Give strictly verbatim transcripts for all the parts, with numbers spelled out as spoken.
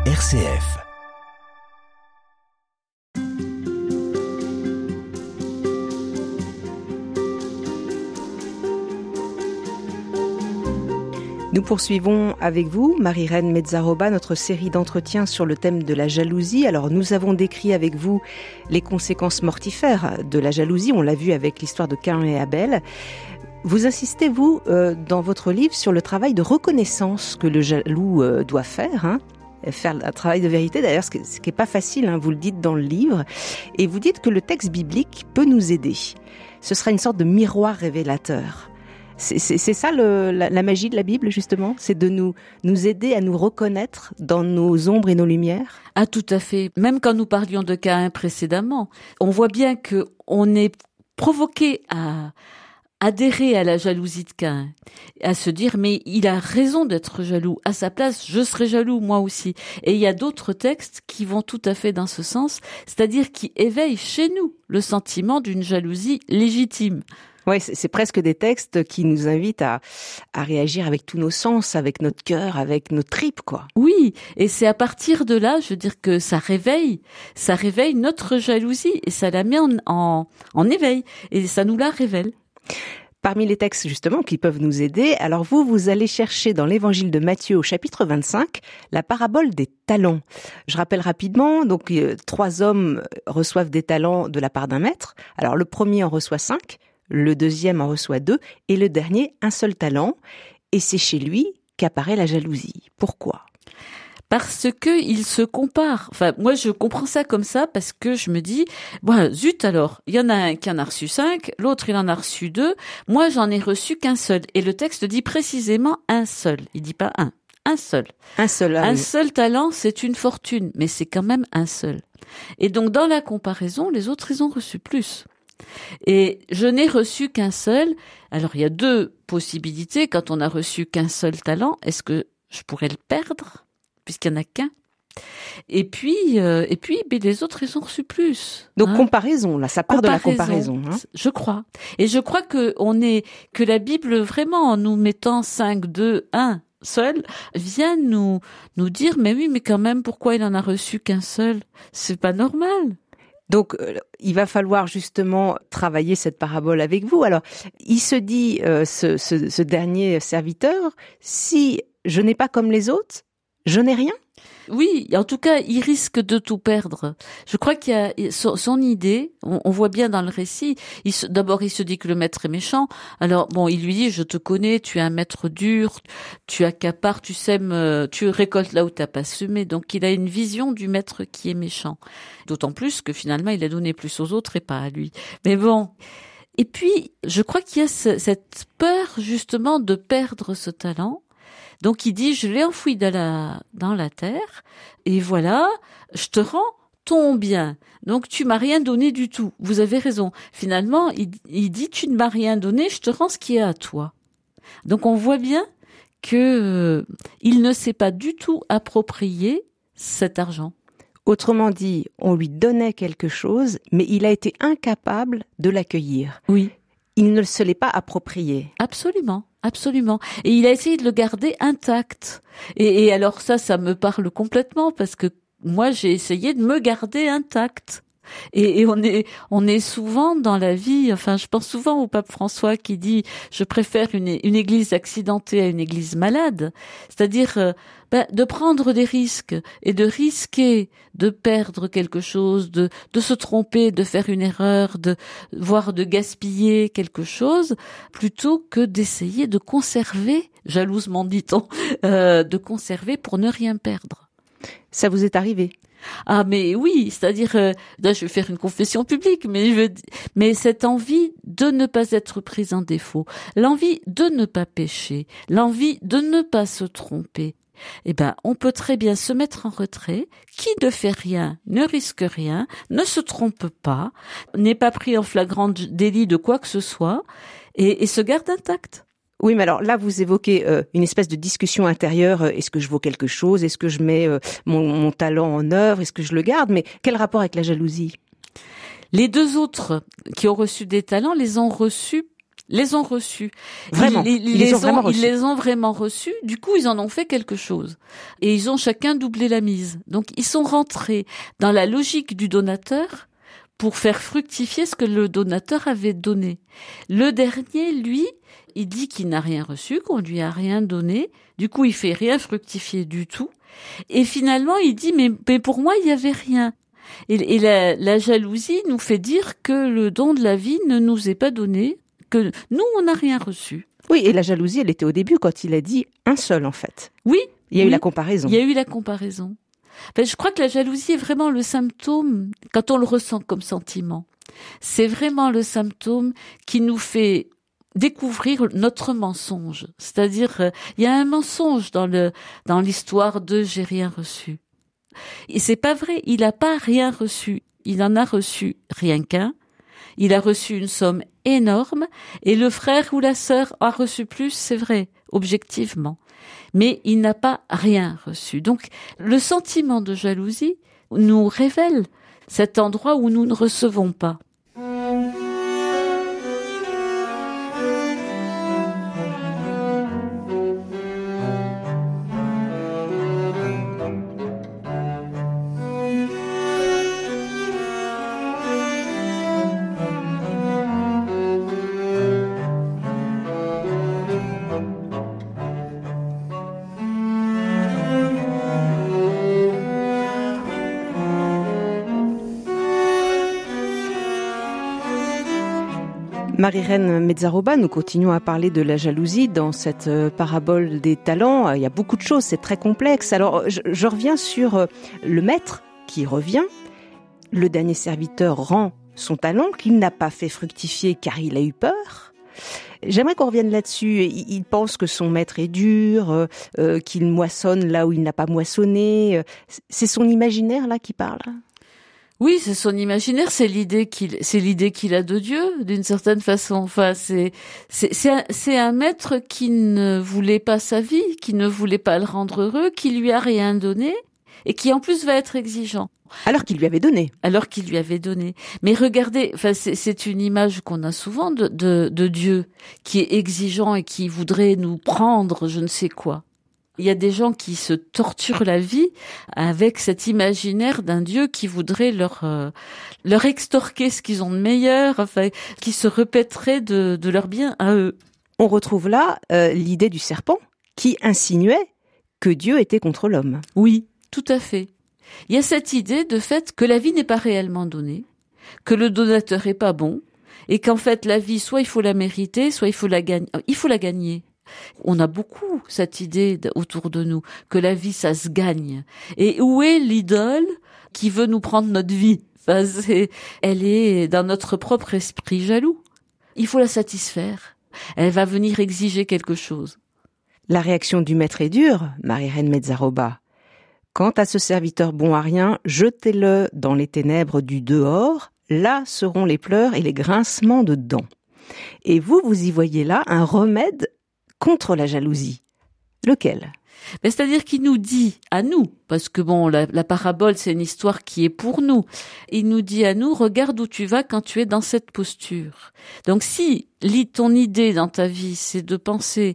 R C F. Nous poursuivons avec vous, Marie-Reine Mezzaroba, notre série d'entretiens sur le thème de la jalousie. Alors, nous avons décrit avec vous les conséquences mortifères de la jalousie. On l'a vu avec l'histoire de Caïn et Abel. Vous insistez, vous, euh, dans votre livre, sur le travail de reconnaissance que le jaloux euh, doit faire, hein, faire un travail de vérité, d'ailleurs, ce qui n'est pas facile, hein, vous le dites dans le livre. Et vous dites que le texte biblique peut nous aider. Ce sera une sorte de miroir révélateur. C'est, c'est, c'est ça le, la, la magie de la Bible, justement, c'est de nous, nous aider à nous reconnaître dans nos ombres et nos lumières. Ah, tout à fait. Même quand nous parlions de Caïn précédemment, on voit bien que on est provoqué à adhérer à la jalousie de Caïn, à se dire mais il a raison d'être jaloux. À sa place, je serai jaloux moi aussi. Et il y a d'autres textes qui vont tout à fait dans ce sens, c'est-à-dire qui éveillent chez nous le sentiment d'une jalousie légitime. Oui, c'est, c'est presque des textes qui nous invitent à, à réagir avec tous nos sens, avec notre cœur, avec nos tripes, quoi. Oui, et c'est à partir de là, je veux dire que ça réveille, ça réveille notre jalousie et ça la met en, en, en éveil et ça nous la révèle. Parmi les textes, justement, qui peuvent nous aider, alors vous, vous allez chercher dans l'évangile de Matthieu au chapitre vingt-cinq, la parabole des talents. Je rappelle rapidement, donc, euh, trois hommes reçoivent des talents de la part d'un maître. Alors, le premier en reçoit cinq, le deuxième en reçoit deux, et le dernier, un seul talent. Et c'est chez lui qu'apparaît la jalousie. Pourquoi ? Parce que il se compare. Enfin, moi, je comprends ça comme ça parce que je me dis, bon, zut alors, il y en a un qui en a reçu cinq, l'autre il en a reçu deux, moi j'en ai reçu qu'un seul. Et le texte dit précisément un seul. Il dit pas un, un seul. Un seul. Ah un oui. seul talent, c'est une fortune, mais c'est quand même un seul. Et donc dans la comparaison, les autres ils ont reçu plus. Et je n'ai reçu qu'un seul. Alors il y a deux possibilités. Quand on a reçu qu'un seul talent, est-ce que je pourrais le perdre puisqu'il n'y en a qu'un? Et puis, euh, et puis, ben, les autres, ils ont reçu plus. Donc hein. comparaison, là, ça part comparaison, de la comparaison. Hein. Je crois. Et je crois que on est, que la Bible vraiment, en nous mettant cinq, deux, un seul, vient nous nous dire, mais oui, mais quand même, pourquoi il en a reçu qu'un seul? C'est pas normal. Donc, euh, il va falloir justement travailler cette parabole avec vous. Alors, il se dit, euh, ce, ce, ce dernier serviteur, si je n'ai pas comme les autres, je n'ai rien. Oui, en tout cas, il risque de tout perdre. Je crois qu'il y a son, son idée, on, on voit bien dans le récit, il se, d'abord il se dit que le maître est méchant, alors bon, il lui dit, je te connais, tu es un maître dur, tu accapares, tu sèmes, tu récoltes là où t'as pas semé, donc il a une vision du maître qui est méchant. D'autant plus que finalement, il a donné plus aux autres et pas à lui. Mais bon... Et puis, je crois qu'il y a ce, cette peur justement de perdre ce talent. Donc il dit, je l'ai enfoui dans la, dans la terre, et voilà, je te rends ton bien. Donc tu m'as rien donné du tout. Vous avez raison. Finalement, il, il dit, tu ne m'as rien donné, je te rends ce qui est à toi. Donc on voit bien que euh, il ne s'est pas du tout approprié cet argent. Autrement dit, on lui donnait quelque chose, mais il a été incapable de l'accueillir. Oui. Il ne se l'est pas approprié. Absolument. Absolument. Et il a essayé de le garder intact. Et, et alors ça, ça me parle complètement parce que moi, j'ai essayé de me garder intact. Et, et on est, on est souvent dans la vie, enfin, je pense souvent au pape François qui dit, je préfère une, une église accidentée à une église malade. C'est-à-dire, euh, ben, de prendre des risques et de risquer de perdre quelque chose, de, de se tromper, de faire une erreur, de, voire de gaspiller quelque chose, plutôt que d'essayer de conserver, jalousement dit-on, euh, de conserver pour ne rien perdre. Ça vous est arrivé ? Ah mais oui, c'est-à-dire euh, là je vais faire une confession publique, mais je veux, mais cette envie de ne pas être prise en défaut, l'envie de ne pas pécher, l'envie de ne pas se tromper. Eh ben, on peut très bien se mettre en retrait. Qui ne fait rien, ne risque rien, ne se trompe pas, n'est pas pris en flagrant délit de quoi que ce soit, et, et se garde intact. Oui, mais alors là, vous évoquez euh, une espèce de discussion intérieure. Est-ce que je vaux quelque chose ? Est-ce que je mets euh, mon, mon talent en œuvre ? Est-ce que je le garde ? Mais quel rapport avec la jalousie ? Les deux autres qui ont reçu des talents les ont reçus les ont reçus. Vraiment, ils, ils, ils les ont ont, vraiment reçus. Ils les ont vraiment reçus. Du coup, ils en ont fait quelque chose. Et ils ont chacun doublé la mise. Donc, ils sont rentrés dans la logique du donateur pour faire fructifier ce que le donateur avait donné. Le dernier, lui, il dit qu'il n'a rien reçu, qu'on lui a rien donné. Du coup, il fait rien fructifier du tout. Et finalement, il dit, mais, mais pour moi, il y avait rien. Et, et la, la jalousie nous fait dire que le don de la vie ne nous est pas donné, que nous, on n'a rien reçu. Oui, et la jalousie, elle était au début quand il a dit un seul, en fait. Oui. Il y a oui, eu la comparaison. Il y a eu la comparaison. Enfin, je crois que la jalousie est vraiment le symptôme, quand on le ressent comme sentiment, c'est vraiment le symptôme qui nous fait découvrir notre mensonge. C'est-à-dire, euh, il y a un mensonge dans le dans l'histoire de « j'ai rien reçu ». Et c'est pas vrai, il n'a pas rien reçu. Il en a reçu rien qu'un. Il a reçu une somme énorme et le frère ou la sœur a reçu plus, c'est vrai, objectivement. Mais il n'a pas rien reçu. Donc, le sentiment de jalousie nous révèle cet endroit où nous ne recevons pas. Marie-Reine Mezzaroba, nous continuons à parler de la jalousie dans cette parabole des talents. Il y a beaucoup de choses, c'est très complexe. Alors, je, je reviens sur le maître qui revient. Le dernier serviteur rend son talent qu'il n'a pas fait fructifier car il a eu peur. J'aimerais qu'on revienne là-dessus. Il, il pense que son maître est dur, euh, qu'il moissonne là où il n'a pas moissonné. C'est son imaginaire là qui parle. Oui, c'est son imaginaire, c'est l'idée qu'il, c'est l'idée qu'il a de Dieu, d'une certaine façon. Enfin, c'est, c'est, c'est un, c'est un maître qui ne voulait pas sa vie, qui ne voulait pas le rendre heureux, qui lui a rien donné, et qui en plus va être exigeant. Alors qu'il lui avait donné. Alors qu'il lui avait donné. Mais regardez, enfin, c'est, c'est une image qu'on a souvent de, de, de Dieu, qui est exigeant et qui voudrait nous prendre je ne sais quoi. Il y a des gens qui se torturent la vie avec cet imaginaire d'un Dieu qui voudrait leur euh, leur extorquer ce qu'ils ont de meilleur, enfin, qui se répéterait de, de leur bien à eux. On retrouve là euh, l'idée du serpent qui insinuait que Dieu était contre l'homme. Oui, tout à fait. Il y a cette idée de fait que la vie n'est pas réellement donnée, que le donateur est pas bon, et qu'en fait la vie, soit il faut la mériter, soit il faut la gagner. Il faut la gagner. On a beaucoup cette idée autour de nous, que la vie, ça se gagne. Et où est l'idole qui veut nous prendre notre vie? Enfin, c'est, elle est dans notre propre esprit jaloux. Il faut la satisfaire. Elle va venir exiger quelque chose. La réaction du maître est dure, Marie-Reine Mezzaroba. Quant à ce serviteur bon à rien, jetez-le dans les ténèbres du dehors, là seront les pleurs et les grincements de dents. Et vous, vous y voyez là un remède contre la jalousie. Lequel ? Mais c'est-à-dire qu'il nous dit à nous, parce que bon, la, la parabole, c'est une histoire qui est pour nous. Il nous dit à nous, regarde où tu vas quand tu es dans cette posture. Donc si ton idée dans ta vie, c'est de penser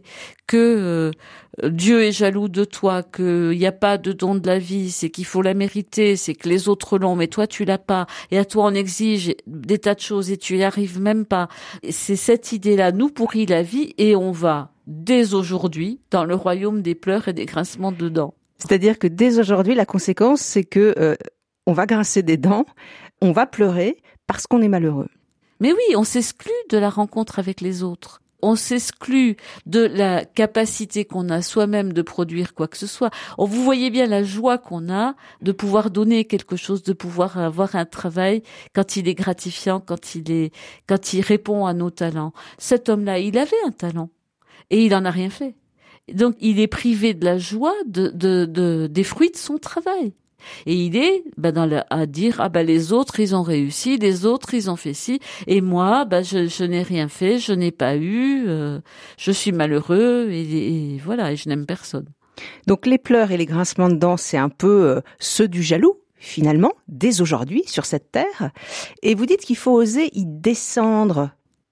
que euh, Dieu est jaloux de toi, qu'il n'y a pas de don de la vie, c'est qu'il faut la mériter, c'est que les autres l'ont, mais toi tu l'as pas, et à toi on exige des tas de choses et tu y arrives même pas. C'est cette idée-là nous pourrit la vie et on va dès aujourd'hui dans le royaume des pleurs et des grincements de dents. C'est-à-dire que dès aujourd'hui, la conséquence, c'est que euh, on va grincer des dents, on va pleurer parce qu'on est malheureux. Mais oui, on s'exclut de la rencontre avec les autres. On s'exclut de la capacité qu'on a soi-même de produire quoi que ce soit. Vous voyez bien la joie qu'on a de pouvoir donner quelque chose, de pouvoir avoir un travail quand il est gratifiant, quand il est, quand il répond à nos talents. Cet homme-là, il avait un talent. Et il en a rien fait. Donc, il est privé de la joie de, de, de, des fruits de son travail. Et il est, ben, dans le, à dire, ah, ben, les autres, ils ont réussi, les autres, ils ont fait ci, et moi, ben, je, je n'ai rien fait, je n'ai pas eu, euh, je suis malheureux, et, et voilà, et je n'aime personne. Donc, les pleurs et les grincements de dents, c'est un peu euh, ceux du jaloux, finalement, dès aujourd'hui, sur cette terre. Et vous dites qu'il faut oser y descendre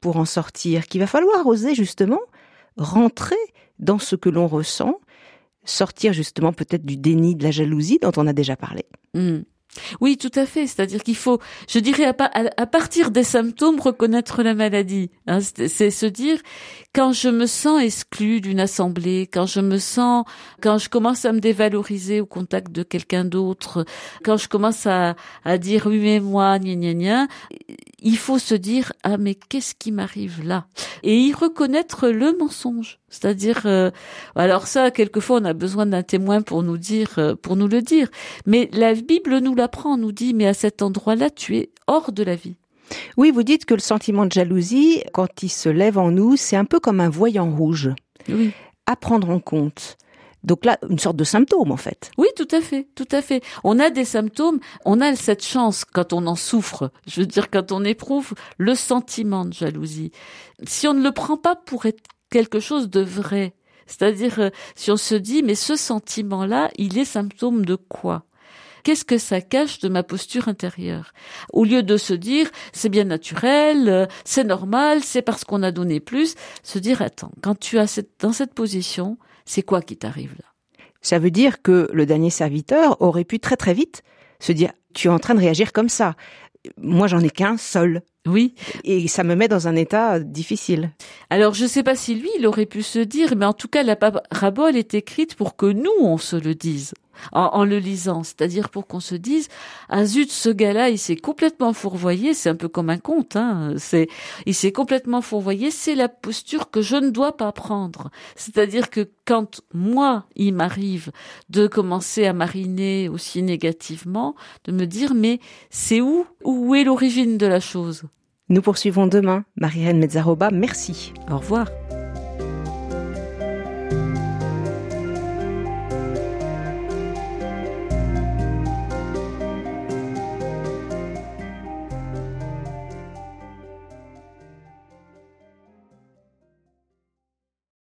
pour en sortir, qu'il va falloir oser justement rentrer dans ce que l'on ressent, sortir justement peut-être du déni de la jalousie dont on a déjà parlé. Mmh. Oui, tout à fait. C'est-à-dire qu'il faut, je dirais, à, pa- à partir des symptômes, reconnaître la maladie. Hein, c'est, c'est se dire, quand je me sens exclue d'une assemblée, quand je me sens, quand je commence à me dévaloriser au contact de quelqu'un d'autre, quand je commence à, à dire oui mais moi, gna gna gna, il faut se dire ah mais qu'est-ce qui m'arrive là, et y reconnaître le mensonge. C'est-à-dire, euh, alors ça, quelquefois, on a besoin d'un témoin pour nous dire, euh, pour nous le dire. Mais la Bible nous l'apprend, on nous dit, mais à cet endroit-là, tu es hors de la vie. Oui, vous dites que le sentiment de jalousie, quand il se lève en nous, c'est un peu comme un voyant rouge. Oui. À prendre en compte. Donc là, une sorte de symptôme, en fait. Oui, tout à fait, tout à fait. On a des symptômes, on a cette chance quand on en souffre. Je veux dire, quand on éprouve le sentiment de jalousie. Si on ne le prend pas pour être quelque chose de vrai, c'est-à-dire euh, si on se dit, mais ce sentiment-là, il est symptôme de quoi ? Qu'est-ce que ça cache de ma posture intérieure ? Au lieu de se dire, c'est bien naturel, euh, c'est normal, c'est parce qu'on a donné plus, se dire, attends, quand tu as cette, dans cette position, c'est quoi qui t'arrive là ? Ça veut dire que le dernier serviteur aurait pu très très vite se dire, tu es en train de réagir comme ça. Moi, j'en ai qu'un seul. Oui. Et ça me met dans un état difficile. Alors, je ne sais pas si lui, il aurait pu se dire, mais en tout cas, la parabole est écrite pour que nous, on se le dise. En, en le lisant, c'est-à-dire pour qu'on se dise ah zut, ce gars-là il s'est complètement fourvoyé, c'est un peu comme un conte, hein, c'est il s'est complètement fourvoyé, c'est la posture que je ne dois pas prendre. C'est-à-dire que quand moi il m'arrive de commencer à mariner aussi négativement, de me dire mais c'est où où est l'origine de la chose. Nous poursuivons demain. Marie-Reine Mezzaroba, merci. Au revoir.